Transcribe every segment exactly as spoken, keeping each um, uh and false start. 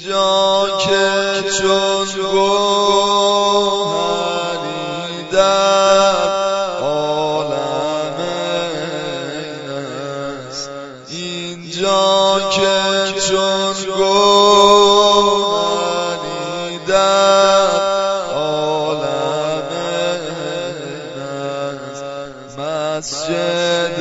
اینجا که چون گوهری در عالم این است، اینجا که چون گوهری در عالم این است، مسجد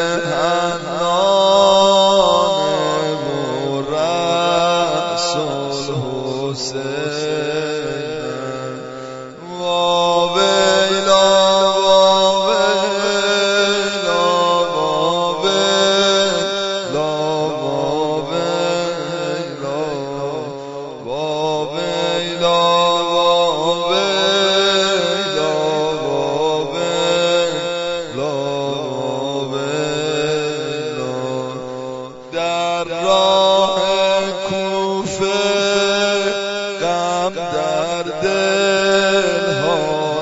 در راه کوفه غم در دل ها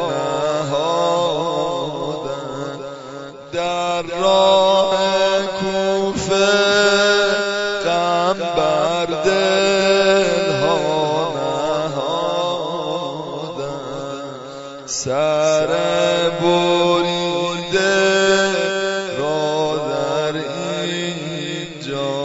نهادند، در راه کوفه غم بر دل ها نهادند، سر بریده را در اینجا